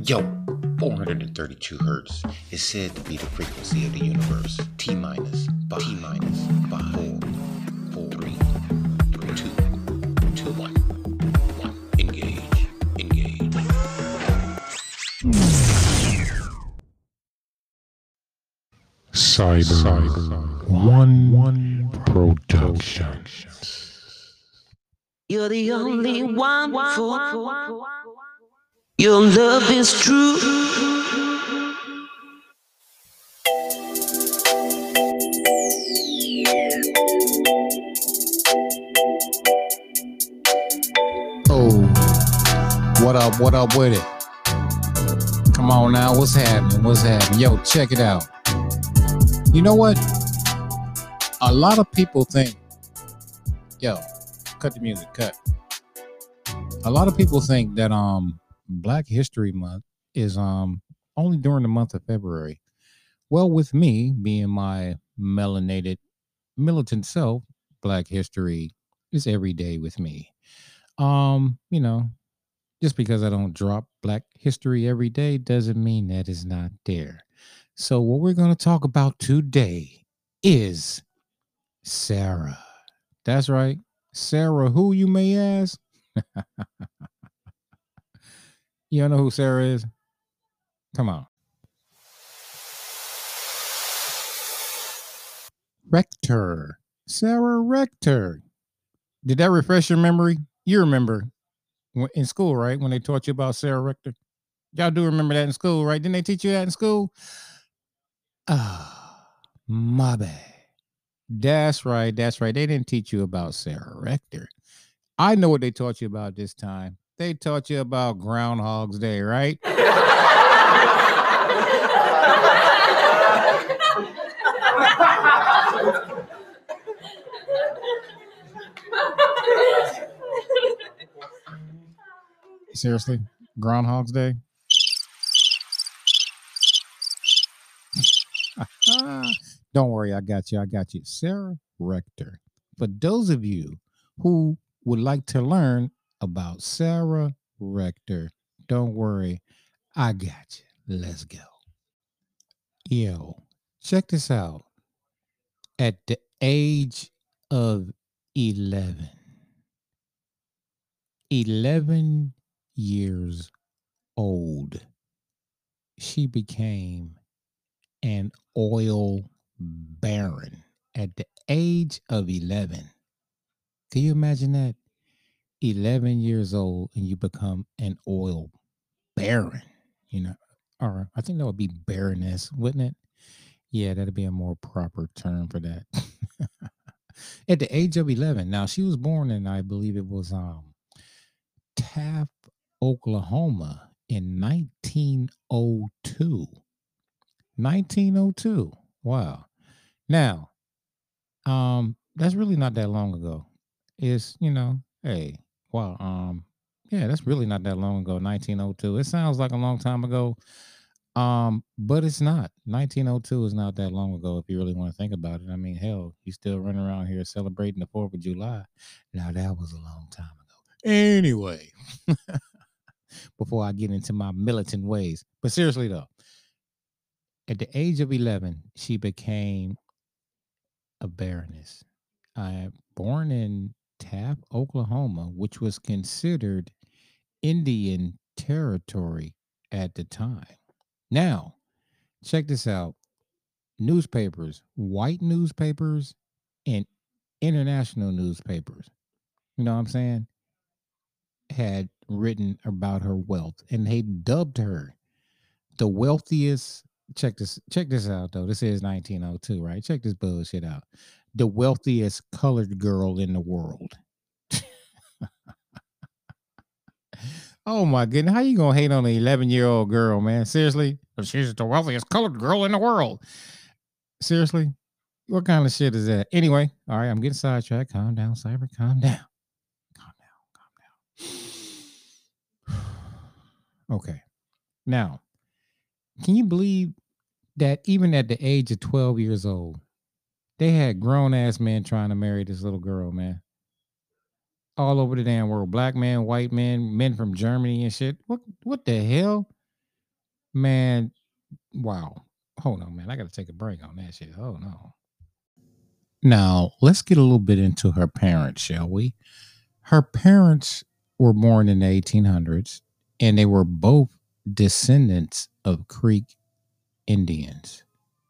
Yo, 432 hertz is said to be the frequency of the universe. T minus 5, 4, 3, 2, 1. Engage. Cyber One Productions. You're the only one for your love is true. Oh, what up with it? Come on now, what's happening? Yo, check it out. You know what? A lot of people think, yo, cut the music, cut. A lot of people think that Black History Month is only during the month of February. Well, with me being my melanated militant self, Black History is every day with me. You know, just because I don't drop Black History every day doesn't mean that it's not there. So what we're going to talk about today is Sarah. That's right. Sarah, who, you may ask? You don't know who Sarah is? Come on. Rector. Sarah Rector. Did that refresh your memory? You remember in school, right? When they taught you about Sarah Rector? Y'all do remember that in school, right? Didn't they teach you that in school? Ah, my bad. That's right. They didn't teach you about Sarah Rector. I know what they taught you about this time. They taught you about Groundhog's Day, right? Seriously? Groundhog's Day? Don't worry, I got you. Sarah Rector. For those of you who would like to learn about Sarah Rector, don't worry, I got you. Let's go. Yo, check this out. At the age of 11 years old, she became an oil baron at the age of 11. Can you imagine that? 11 years old and you become an oil baron, you know, or I think that would be baroness, wouldn't it? Yeah, that'd be a more proper term for that. At the age of 11. Now, she was born in, I believe it was Taft, Oklahoma in 1902. 1902. Wow. Now, that's really not that long ago. It's, hey, wow, yeah, that's really not that long ago, 1902. It sounds like a long time ago. But it's not. 1902 is not that long ago if you really want to think about it. I mean, hell, you still running around here celebrating the 4th of July. Now, that was a long time ago. Anyway, before I get into my militant ways. But seriously, though, at the age of 11, she became a baroness. Born in Taft, Oklahoma, which was considered Indian territory at the time. Now, check this out. Newspapers, white newspapers, and international newspapers, you know what I'm saying, had written about her wealth, and they dubbed her the wealthiest. Check this out, though. This is 1902, right? Check this bullshit out. The wealthiest colored girl in the world. Oh my goodness, how you gonna hate on an 11-year-old girl, man? Seriously? She's the wealthiest colored girl in the world. Seriously? What kind of shit is that? Anyway, all right, I'm getting sidetracked. Calm down, Cyber. Calm down. Okay. Now, can you believe that even at the age of 12 years old, they had grown-ass men trying to marry this little girl, man? All over the damn world. Black men, white men, men from Germany and shit. What the hell? Man, wow. Hold on, man. I got to take a break on that shit. Oh, no. Now, let's get a little bit into her parents, shall we? Her parents were born in the 1800s, and they were both descendants of Creek Indians.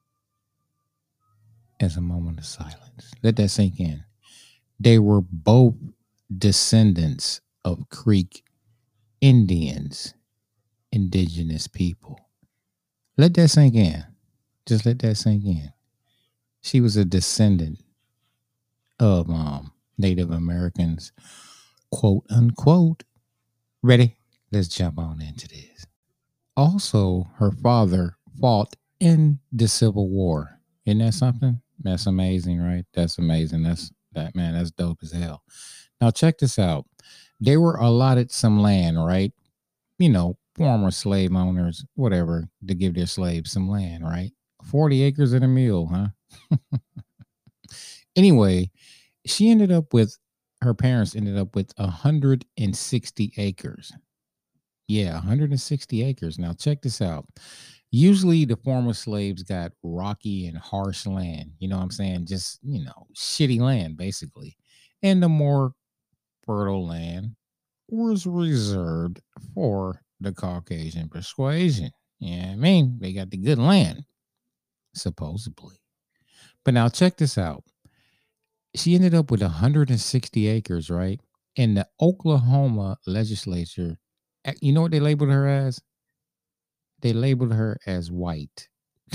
As a moment of silence, let that sink in. They were both descendants of Creek Indians, indigenous people. Let that sink in. Just let that sink in. She was a descendant of Native Americans, quote unquote. Ready? Let's jump on into this. Also, her father fought in the Civil War. Isn't that something? That's amazing, right? That's amazing. That's dope as hell. Now check this out. They were allotted some land, right? Former slave owners, whatever, to give their slaves some land, right? 40 acres and a mule, huh? Anyway, her parents ended up with 160 acres. Yeah, 160 acres. Now, check this out. Usually, the former slaves got rocky and harsh land. You know what I'm saying? Just, shitty land, basically. And the more fertile land was reserved for the Caucasian persuasion. Yeah, I mean, they got the good land, supposedly. But now, check this out. She ended up with 160 acres, right? And the Oklahoma legislature, you know what they labeled her as? They labeled her as white.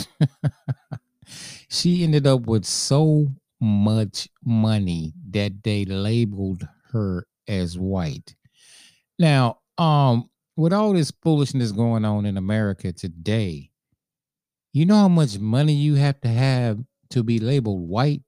She ended up with so much money that they labeled her as white. Now, with all this foolishness going on in America today, you know how much money you have to be labeled white?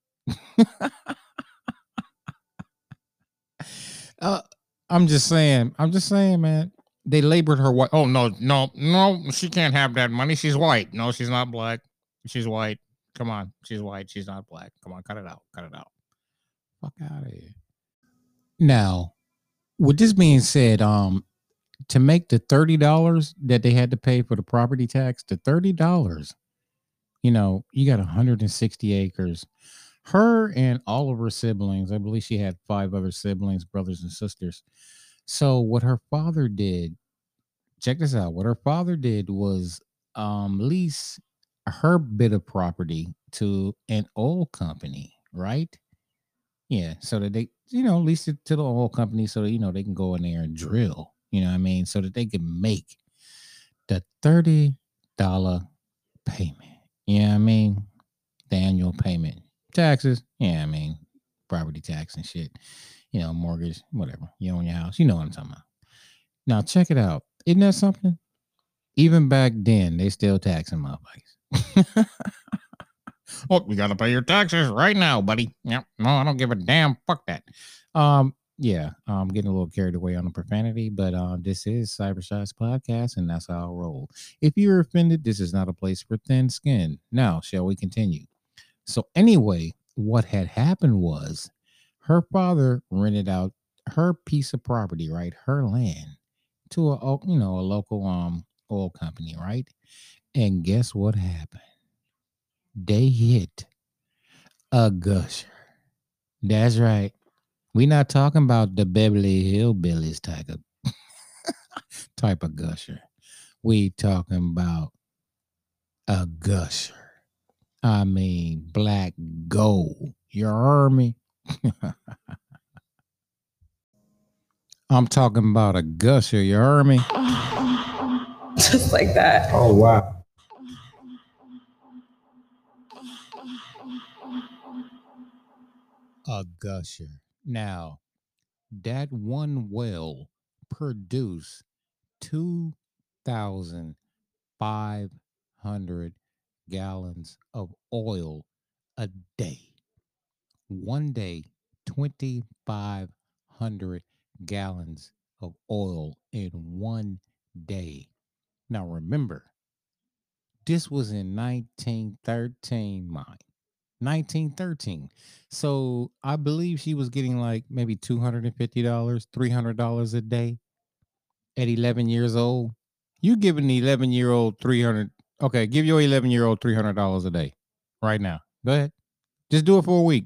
I'm just saying, man. They labeled her white. Oh no, she can't have that money. She's white. No, she's not black. She's white. Come on, she's white. She's not black. Come on, cut it out. Cut it out. Fuck out of here. Now, with this being said, to make the $30 that they had to pay for the property tax, the $30, you got 160 acres. Her and all of her siblings, I believe she had 5 other siblings, brothers and sisters. So what her father did, check this out. What her father did was lease her bit of property to an oil company, right? Yeah, so that they, lease it to the oil company so that, they can go in there and drill, you know what I mean? So that they can make the $30 payment. You know what I mean? The annual payment. Taxes, yeah, I mean, property tax and shit. Mortgage, whatever. You own your house. You know what I'm talking about. Now, check it out. Isn't that something? Even back then, they still taxing motherfuckers. Oh, you gotta pay your taxes right now, buddy. Yep. No, I don't give a damn. Fuck that. Yeah, I'm getting a little carried away on the profanity, but this is Cybershots Podcast, and that's how I roll. If you're offended, this is not a place for thin skin. Now, shall we continue? So anyway, what had happened was her father rented out her piece of property, right? Her land to a local oil company, right? And guess what happened? They hit a gusher. That's right. We're not talking about the Beverly Hillbillies type of gusher. We talking about a gusher. I mean, black gold. You heard me? I'm talking about a gusher. You heard me? Just like that. Oh, wow. A gusher. Now, that one well produced 2,500 gallons of oil a day. One day, 2,500 gallons of oil in one day. Now, remember, this was in 1913, 1913. So I believe she was getting like maybe $250, $300 a day at 11 years old. You giving the 11-year-old 300. Okay, give your 11-year-old $300 a day right now. Go ahead. Just do it for a week.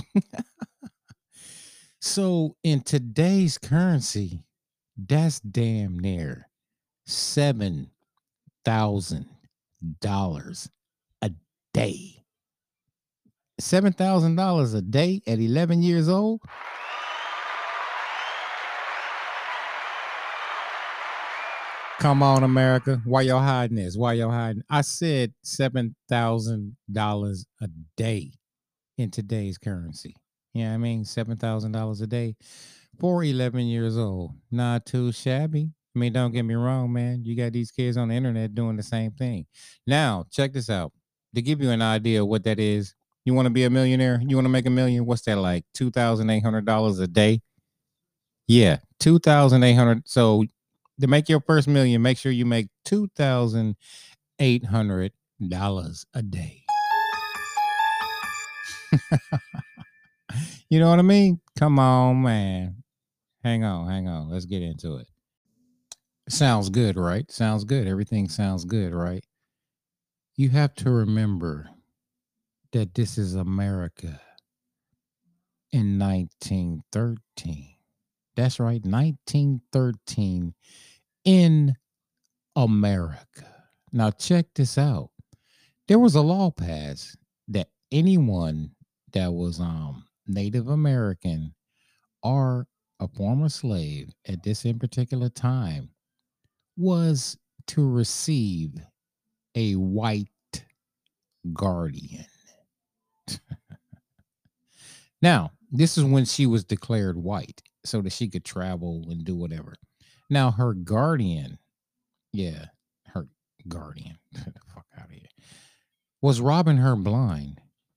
So in today's currency, that's damn near $7,000 a day. $7,000 a day at 11 years old. Come on, America. Why y'all hiding this? Why y'all hiding? I said $7,000 a day in today's currency. You know what I mean? $7,000 a day for 11 years old. Not too shabby. I mean, don't get me wrong, man. You got these kids on the internet doing the same thing. Now, check this out. To give you an idea of what that is, you want to be a millionaire? You want to make $1 million? What's that like? $2,800 a day? Yeah, $2,800. So to make your first $1 million, make sure you make $2,800 a day. You know what I mean? Come on, man. Hang on. Let's get into it. Sounds good, right? Sounds good. Everything sounds good, right? You have to remember that this is America in 1913. That's right, 1913 in America. Now, check this out. There was a law passed that anyone that was Native American or a former slave at this in particular time was to receive a white guardian. Now, this is when she was declared white so that she could travel and do whatever. Now, her guardian, the fuck out of here, was robbing her blind.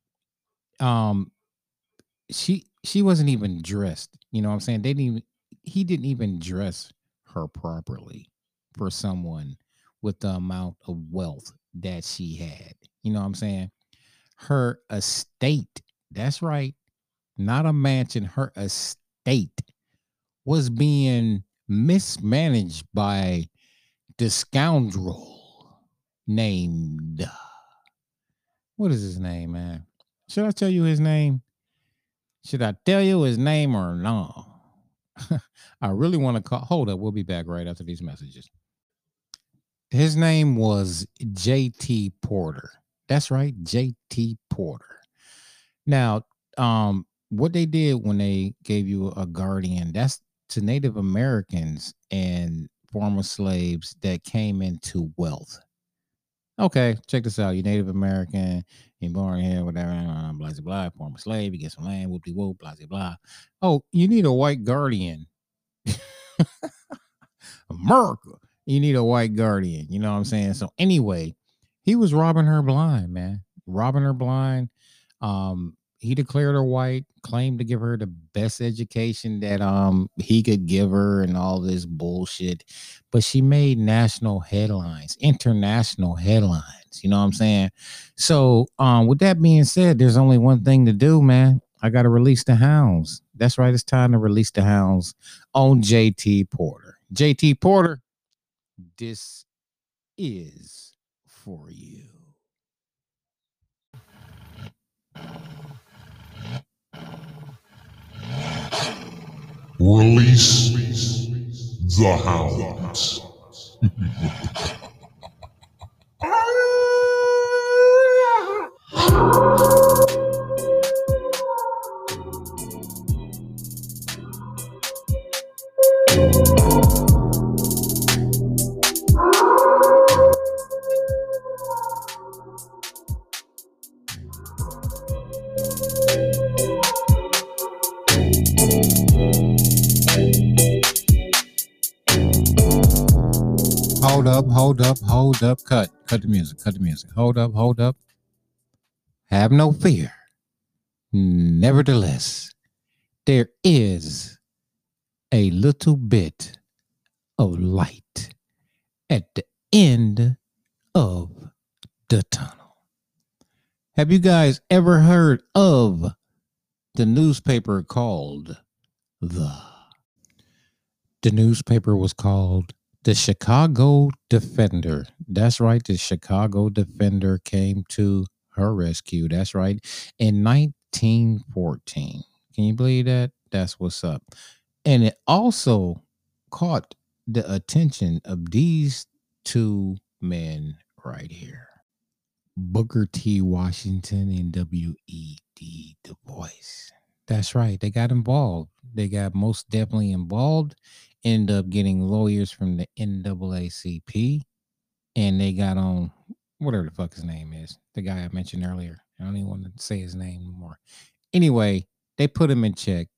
She wasn't even dressed. You know what I'm saying? He didn't even dress her properly for someone with the amount of wealth that she had. You know what I'm saying? Her estate, that's right, not a mansion, her estate was being mismanaged by the scoundrel named, what is his name, man? Should I tell you his name? Should I tell you his name or no? I really want to call. Hold up. We'll be back right after these messages. His name was J.T. Porter. That's right. J.T. Porter. Now, what they did when they gave you a guardian, that's to Native Americans and former slaves that came into wealth. Okay, check this out. You're Native American, you're born here, whatever, blah, blah, blah, former slave, you get some land, whoop de whoop, blah, blah, blah. Oh, you need a white guardian. America, you need a white guardian. You know what I'm saying? So anyway, he was robbing her blind, man. Robbing her blind. He declared her white, claimed to give her the best education that he could give her and all this bullshit. But she made national headlines, international headlines. You know what I'm saying? So with that being said, there's only one thing to do, man. I got to release the hounds. That's right. It's time to release the hounds on J.T. Porter. J.T. Porter, this is for you. Release the hounds. Hold up. Cut the music. Hold up. Have no fear. Nevertheless, there is a little bit of light at the end of the tunnel. Have you guys ever heard of the newspaper called The newspaper was called The Chicago Defender. That's right. The Chicago Defender came to her rescue. That's right. In 1914. Can you believe that? That's what's up. And it also caught the attention of these two men right here, Booker T. Washington and W.E.D. Du Bois. That's right. They got involved. They got most definitely involved. End up getting lawyers from the NAACP, and they got on whatever the fuck his name is. The guy I mentioned earlier. I don't even want to say his name anymore. Anyway, they put him in check.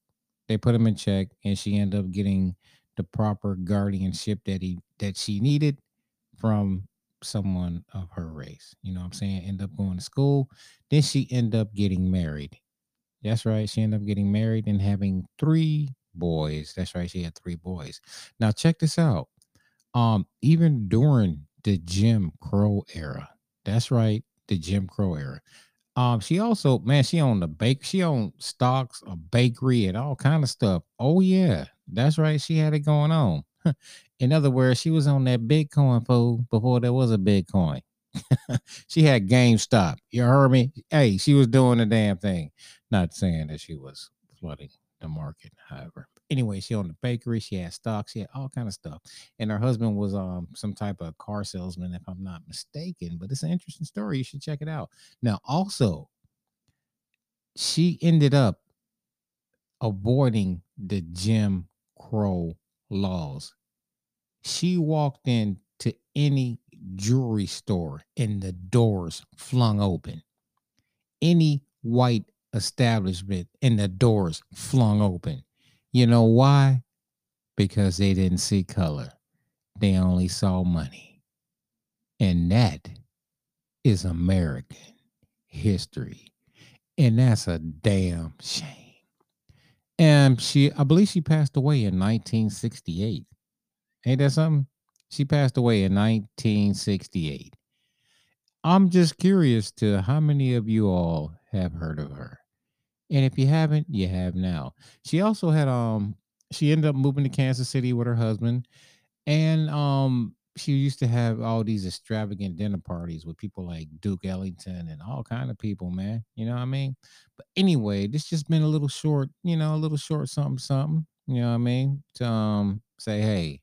And she ended up getting the proper guardianship that she needed from someone of her race. You know what I'm saying? End up going to school. Then she ended up getting married. That's right. She ended up getting married and having 3 boys. That's right. She had 3 boys. Now check this out. Even during the Jim Crow era. That's right. The Jim Crow era. She also, man, she owned she owned stocks, a bakery, and all kind of stuff. Oh yeah, that's right. She had it going on. In other words, she was on that Bitcoin fool before there was a Bitcoin. She had GameStop. You heard me? Hey, she was doing the damn thing. Not saying that she was flooding the market, however. Anyway, she owned a bakery, she had stocks, she had all kind of stuff. And her husband was some type of car salesman, if I'm not mistaken. But it's an interesting story. You should check it out. Now, also, she ended up avoiding the Jim Crow laws. She walked into any jewelry store and the doors flung open. Any white establishment and the doors flung open. You know why? Because they didn't see color. They only saw money. And that is American history. And that's a damn shame. And I believe she passed away in 1968. Ain't that something? She passed away in 1968. I'm just curious to how many of you all have heard of her. And if you haven't, you have now. She also had she ended up moving to Kansas City with her husband, and she used to have all these extravagant dinner parties with people like Duke Ellington and all kind of people, man. You know what I mean? But anyway, this just been a little short, something. You know what I mean? To say, hey,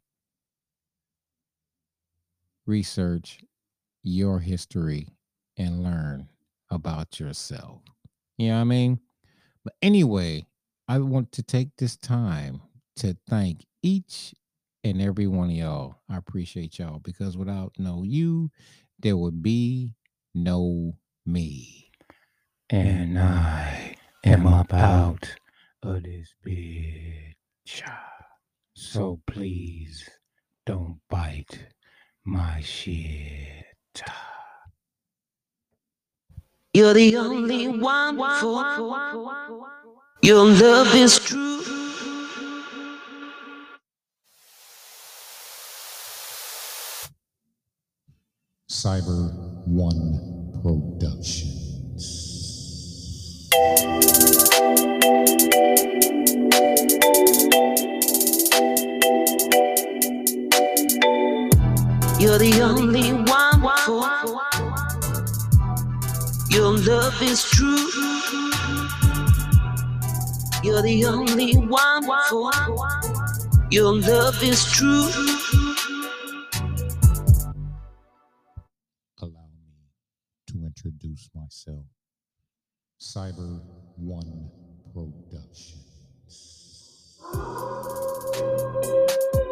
research your history and learn about yourself. You know what I mean? But anyway, I want to take this time to thank each and every one of y'all. I appreciate y'all because without no you, there would be no me. And I am up out of this bitch. So please don't bite my shit. You're the only one for your love is true. Cyber One Productions. You're the only one for your love is true. You're the only one for your love is true. Allow me to introduce myself. Cyber One Productions.